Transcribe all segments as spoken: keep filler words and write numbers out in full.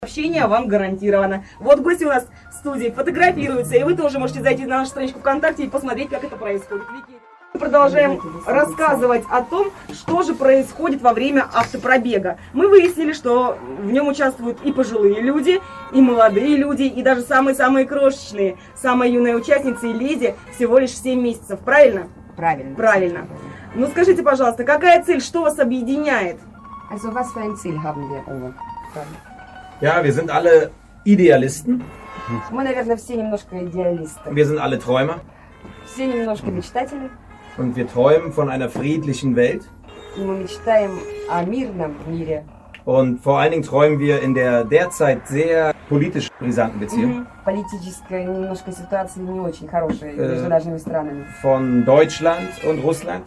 Общение вам гарантировано. Вот гости у нас в студии фотографируются, и вы тоже можете зайти на нашу страничку ВКонтакте и посмотреть, как это происходит. Мы продолжаем рассказывать о том, что же происходит во время автопробега. Мы выяснили, что в нем участвуют и пожилые люди, и молодые люди, и даже самые-самые крошечные. Самая юная участница и леди всего лишь семь месяцев, правильно? Правильно. Правильно. Ну скажите, пожалуйста, какая цель, что вас объединяет? Also was für ein Ziel haben wir? Ja, wir sind alle Idealisten. Мы, наверное, все немножко идеалисты. Wir sind alle Träumer. Все немножко мечтатели. Und wir träumen von einer friedlichen Welt. И мы мечтаем о мирном мире. Und vor allen Dingen träumen wir in der derzeit sehr politisch brisanten Beziehung. Политическая немножко ситуация не очень хорошая между нашими странами. Von Deutschland und Russland.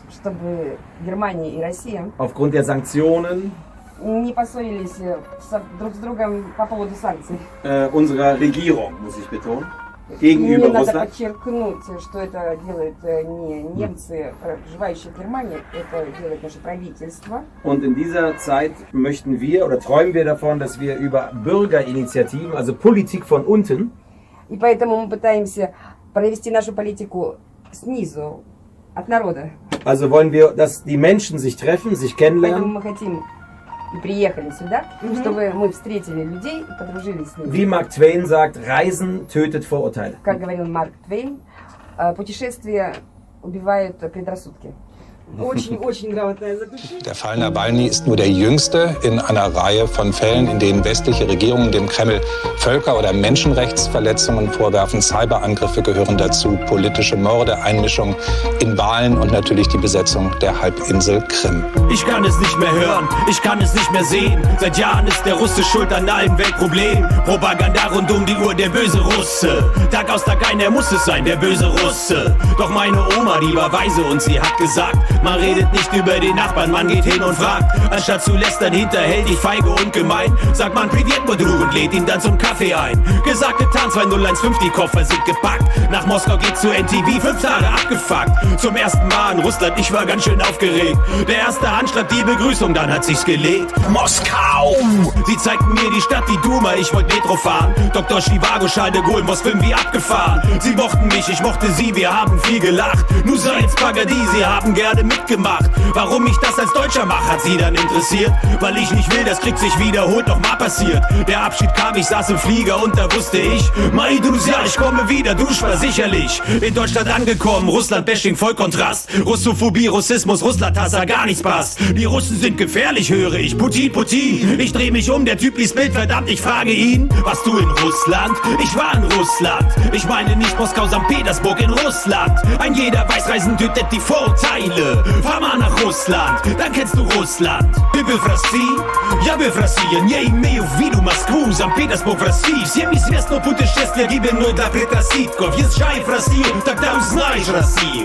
Чтобы Германия и Россия aufgrund der Sanktionen не поссорились друг с другом по поводу санкций. Äh, unserer Regierung, muss ich betonen, gegenüber Мне Russland. надо подчеркнуть, что это делают не немцы, проживающие в Германии, это делает наше правительство. Und in dieser Zeit möchten wir oder träumen wir davon, dass wir über Bürgerinitiativen, also Politik von unten, И поэтому мы пытаемся провести нашу политику снизу, от народа. also wollen wir, dass die Menschen sich treffen, sich Поэтому kennenlernen. мы хотим и приехали сюда, mm-hmm. чтобы мы встретили людей и подружились с ними. Wie Mark Twain sagt, Reisen tötet Vorurteile. Как говорил Марк Твейн, путешествия убивают предрассудки. Очень-очень грамотное заключение. Der Fall Nawalny ist nur der jüngste in einer Reihe von Fällen, in denen westliche Regierungen dem Kreml Völker- oder Menschenrechtsverletzungen vorwerfen. Cyberangriffe gehören dazu, politische Morde, Einmischung in Wahlen und natürlich die Besetzung der Halbinsel Krim. Ich kann es nicht mehr hören, ich kann es nicht mehr sehen. Seit Jahren ist der Russe schuld an allen Weltproblemen. Propaganda rund um die Uhr, der böse Russe. Tag aus Tag ein, er muss es sein, der böse Russe. Doch meine Oma, die war weise und sie hat gesagt, man redet nicht über den Nachbarn, man geht hin und fragt. Anstatt zu lästern, hinterhältig, feige und gemein, sagt man Privet Modru und lädt ihn dann zum Kaffee ein. Gesagte Tanz zwei null eins fünf, die Koffer sind gepackt. Nach Moskau geht's zu N T V, fünf Tage abgefuckt. Zum ersten Mal in Russland, ich war ganz schön aufgeregt. Der erste Handschlag, die Begrüßung, dann hat sich's gelegt. Moskau! Sie zeigten mir die Stadt, die Duma, ich wollte Metro fahren. Doktor Chivago, Charles de Gaulle, Moskvim wie abgefahren. Sie mochten mich, ich mochte sie, wir haben viel gelacht. Nusayets Pagadi, sie haben gerne mitgemacht. Warum ich das als Deutscher mache, hat sie dann interessiert. Weil ich nicht will, das Krieg sich wiederholt, noch mal passiert. Der Abschied kam, ich saß im Flieger und da wusste ich, Mai Drusja, ich komme wieder, Dusch war sicherlich. In Deutschland angekommen, Russland-Bashing, voll Kontrast. Russophobie, Russismus, Russland-Hass, gar nichts passt. Die Russen sind gefährlich, höre ich, Putin, Putin. Ich dreh mich um, der Typ liest Bild, verdammt, ich frage ihn, warst du in Russland? Ich war in Russland. Ich meine nicht Moskau, Sankt Petersburg, in Russland. Ein jeder weiß, Reisen tötet die Vorurteile. Fahr mal nach Russland, dann kennst du Russland. Ты был в России? Я был в России. Не имею в виду Москву, Санкт Петербург в России. Всем известно путешествие гибельное до предрассудков. Езжай в Россию, тогда узнаешь Россию.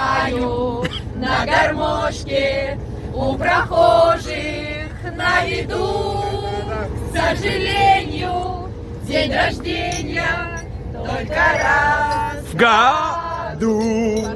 На гармошке у прохожих на виду. К сожалению, день рождения только раз в году.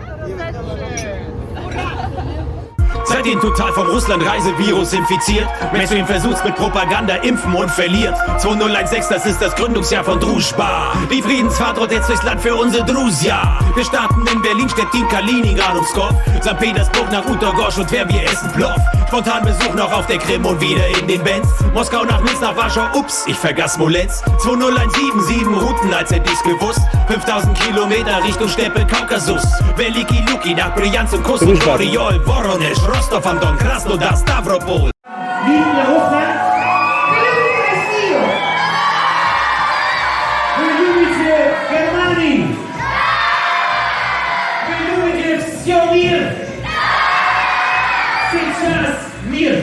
Seitdem total vom Russland-Reisevirus infiziert. Mainstream versucht's mit Propaganda, impfen und verliert. zwei null eins sechs, das ist das Gründungsjahr von Druschba. Die Friedensfahrt rollt jetzt durchs Land für unsere Drusja. Wir starten in Berlin, Stettin, Kaliningrad und Pskov. Sankt Petersburg nach Utorgosch und wer wir essen Plov. Spontan Besuch noch auf der Krim und wieder in den Benz. Moskau nach Minsk, nach Warschau, ups, ich vergaß Smolensk. zwei null eins sieben, sieben Routen, als hätte ich's gewusst. fünftausend Kilometer Richtung Steppe, Kaukasus. Veliki Luki nach Bryansk und Kosovo, Oriol, Voronezh, Rostov am Don, Krasnodar, Stavropol. Lieben wir Russland? Вы любите Германию? Вы любите все мир? Сейчас мир!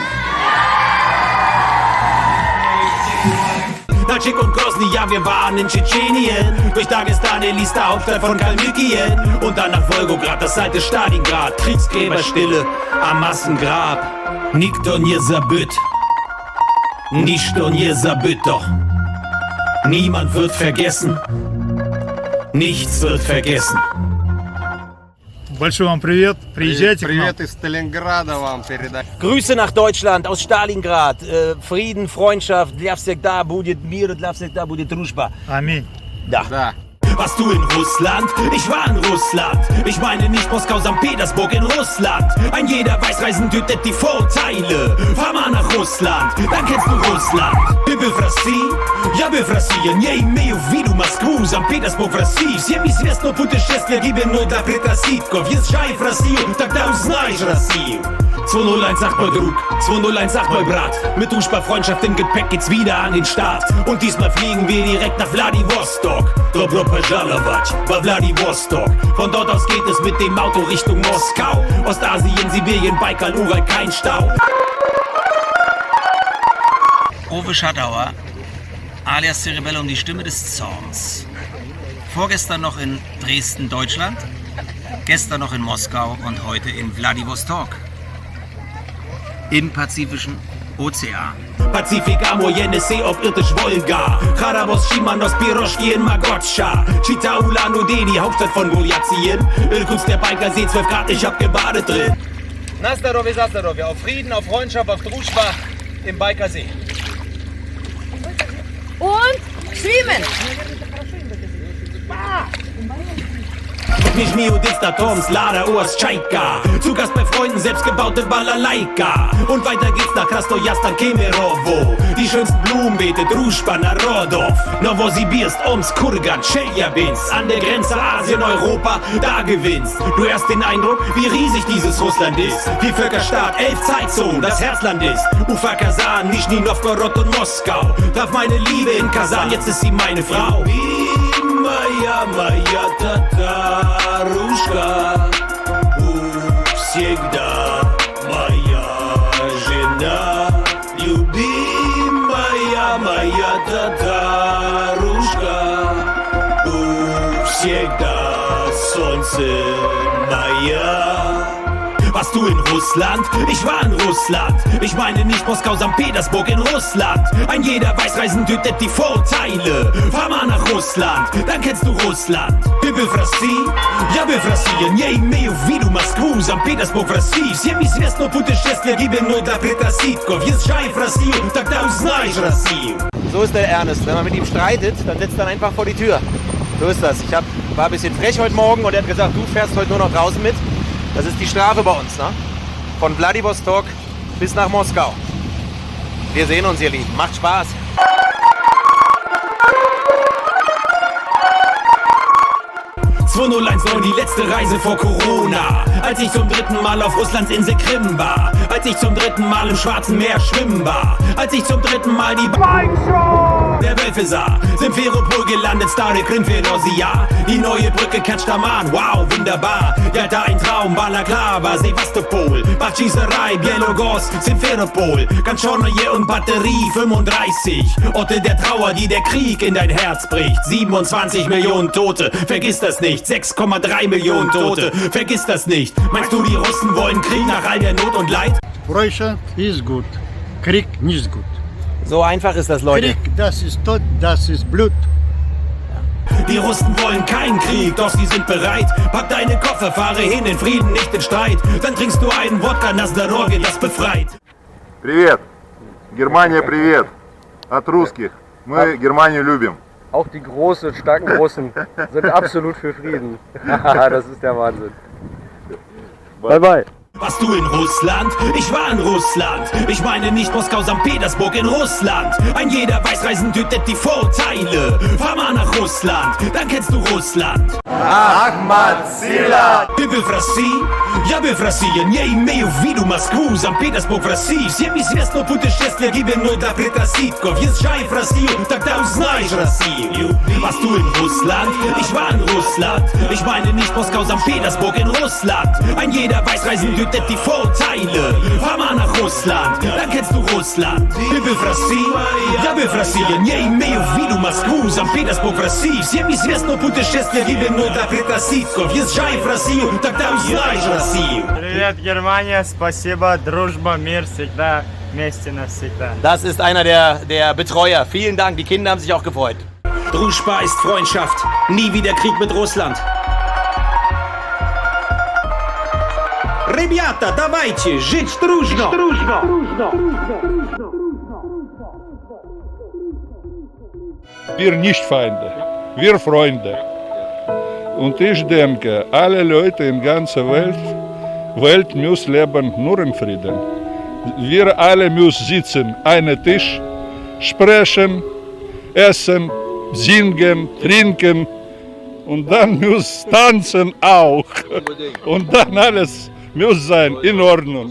Natschik und Grozny, ja, wir waren in Tschetschenien. Durch Dagestan, Elista, Hauptstadt von Kalmykien. Und dann nach Wolgograd, das alte Stalingrad. Kriegsgräberstille am Massengrab. Nikto nie забыт. Nishto nie забыто. Niemand wird vergessen. Nichts wird vergessen. Большой вам привет. Приезжайте Привет из Сталинграда вам передать. Grüße nach Deutschland aus Stalingrad. Äh, Frieden, Freundschaft, для всегда будет мир, для всегда будет дружба. Аминь. Да. Да. Warst du in Russland? Ich war in Russland. Ich meine nicht Moskau, Sankt Petersburg in Russland. Ein jeder weiß, Reisen tötet die Vorteile. Fahr mal nach Russland, dann kennst du Russland. Ты был в России? Я был в России. Не имею в виду Москву, Санкт Петербург в России. Всем известно путешествие гибельное для предрассудков. Езжай в Россию, тогда узнаешь Россию. zwei null eins sagt mein Druck, zwei null eins sagt mein Brat. Mit Freundschaft im Gepäck geht's wieder an den Start. Und diesmal fliegen wir direkt nach Vladivostok. Dobro pожаловать во Vladivostok. Von dort aus geht es mit dem Auto Richtung Moskau. Ostasien, Sibirien, Baikal, Ural, kein Stau. Uwe Schadauer, alias Cerebellum, die Stimme des Zorns. Vorgestern noch in Dresden, Deutschland. Gestern noch in Moskau und heute in Vladivostok. Im Pazifischen Ozean. Pazifik, Amur, Yenisei, auf irdisch Wolga. Kharabos, Shimanos, Piroschki in Magotscha. Chita, Ulan Ude, die Hauptstadt von Buljazien. Irkutsk, der Baikersee, zwölf Grad, ich hab gebadet drin. Na здоровье, за здоровье. Auf Frieden, auf Freundschaft, auf Druschba im Baikersee. Und schwimmen. Nizhny Distatorms, Lada, Oas, Chaika. Zu Gast bei Freunden, selbstgebaute Balalaika. Und weiter geht's nach Krasnojarstan, Kemerovo. Die schönsten Blumenbeete, Druschba, Narodov. Novosibirsk, Omsk, Kurgan, Chelyabinsk. An der Grenze Asien, Europa, da gewinnst. Du hast den Eindruck, wie riesig dieses Russland ist. Wie Völkerstaat, elf Zeitzonen, das Herzland ist. Ufa, Kasan, Nischni Novgorod und Moskau. Traf meine Liebe in Kasan, jetzt ist sie meine Frau. Моя, моя татарушка, всегда моя жена, любимая моя татарушка, всегда солнце моя. Warst du in Russland? Ich war in Russland. Ich meine nicht Moskau, Sankt Petersburg in Russland. Ein jeder weiß, Reisen tötet die Vorteile. Fahr mal nach Russland, dann kennst du Russland. Ты был в России? Я был в России. Не имею в виду Москву, Санкт Петербург в России. Всем известно путешествие гибельное для предрассудков. Езжай в Россию, тогда узнаешь Россию. So ist der Ernest. Wenn man mit ihm streitet, dann setzt er einfach vor die Tür. So ist das. Ich hab, war ein bisschen frech heute Morgen und er hat gesagt, du fährst heute nur noch draußen mit. Das ist die Strafe bei uns, ne? Von Vladivostok bis nach Moskau. Wir sehen uns, ihr Lieben. Macht Spaß. zwei null eins neun, die letzte Reise vor Corona. Als ich zum dritten Mal auf Russlands Insel Krim war. Als ich zum dritten Mal im Schwarzen Meer schwimmen war. Als ich zum dritten Mal die Beinshow der Wölfe sah. Simferopol gelandet, Stare Krim Fedosia. Die neue Brücke Kertschtaman, wow, wunderbar. Ja, da ein Traum, Balaklava, Sevastopol. Bachschießerei, Bielogorsk, Simferopol. Ganz Schornoje und Batterie fünfunddreißig. Orte der Trauer, die der Krieg in dein Herz bricht. siebenundzwanzig Millionen Tote, vergiss das nicht. sechs Komma drei Millionen Tote, vergiss das nicht. Meinst du, die Russen wollen Krieg nach all der Not und Leid? Freundschaft ist gut, Krieg nicht gut. So einfach ist das, Leute. Krieg, das ist Tod, das ist Blut. Die Russen wollen keinen Krieg, doch sie sind bereit. Pack deine Koffer, fahre hin in Frieden, nicht in Streit. Dann trinkst du einen Wodka, на здоровье, das befreit. Привет! Германия, привет! От русских. Мы Германию любим. Auch die großen, starken Russen sind absolut für Frieden. Das ist der Wahnsinn. Bye bye. Warst du in Russland? Ich war in Russland. Ich meine nicht Moskau, Sankt Petersburg in Russland. Ein jeder weiß, Reisen tötet die Vorteile. Fahr mal nach Russland, dann kennst du Russland. Ahmad Sila! Ты был в России? Я был в России. Не имею в виду Москву, Санкт Петербург в России. Всем известно путешествие гибельное для предрассудков. Езжай в Россию, тогда узнаешь Россию. Warst du in Russland? Ich war in Russland. Ich meine nicht Moskau, Sankt Petersburg in Russland. Ein jeder weiß, Reisen tötet die Vorteile. Fahr mal nach Russland, dann kennst du Russland. Ты был в России? Я был в России. Не имею в виду Москву, Санкт Петербург в России. Всем известно путешествие гибельное для предрассудков. Езжай в Россию, тогда узнаешь Россию. Привет, Германия, спасибо, Дружба, мир всегда, вместе навсегда. Das ist einer der, der Betreuer. Vielen Dank, die Kinder haben sich auch gefreut. Druschba ist Freundschaft, nie wieder Krieg mit Russland. Ребята, давайте жить дружно! Wir nicht Feinde, wir Freunde. Und ich denke, alle Leute in ganzer Welt, Welt müssen leben nur in Frieden. Wir alle müssen sitzen, einen Tisch, sprechen, essen, singen, trinken und dann muss tanzen auch. Und dann alles muss sein in Ordnung.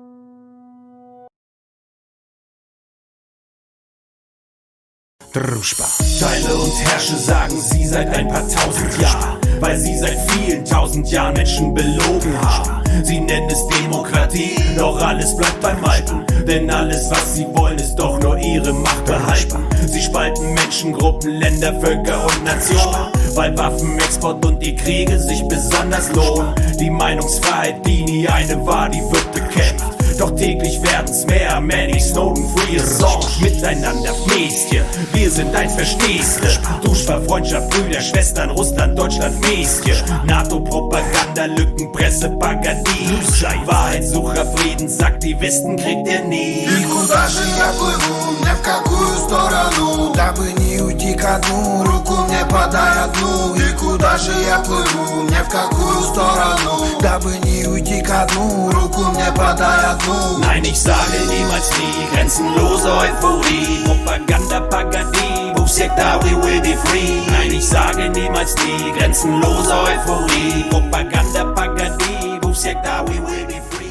Druschba. Teile und herrsche, sagen sie seit ein paar tausend Jahren, weil sie seit vielen tausend Jahren Menschen belogen haben. Sie nennen es Demokratie, doch alles bleibt beim Alten. Denn alles, was sie wollen, ist doch nur ihre Macht behalten. Sie spalten Menschengruppen, Länder, Völker und Nationen, weil Waffenexport und die Kriege sich besonders lohnen. Die Meinungsfreiheit, die nie eine war, die wird bekämpft. Doch täglich werden's mehr, Manny, Snowden, Free Assange. Miteinander Mäschen, wir sind eins, verstehste. Duschver, Freundschaft, Brüder, Schwestern, Russland, Deutschland, Mäschen. NATO-Propaganda, Lücken, Presse, Paradies. Wahrheitssucher, Friedensaktivisten kriegt ihr nie. И куда же я плыву, мне в какую сторону? Дабы не уйти ко дну, руку мне подай одну. И куда же я плыву, мне в какую сторону? Дабы не уйти ко дну, руку мне подай одну. Nein, ich sage niemals nie, grenzenlose Euphorie, Propaganda, Pagadi, Buchsekta, we will be free. Nein, ich sage niemals nie, grenzenlose Euphorie, Propaganda, Pagadi, Buchsekta, we will be free.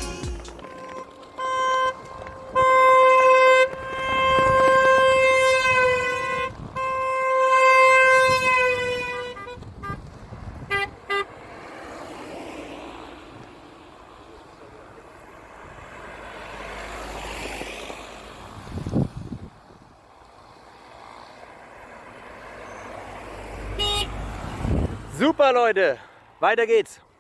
Super, Leute. Weiter geht's.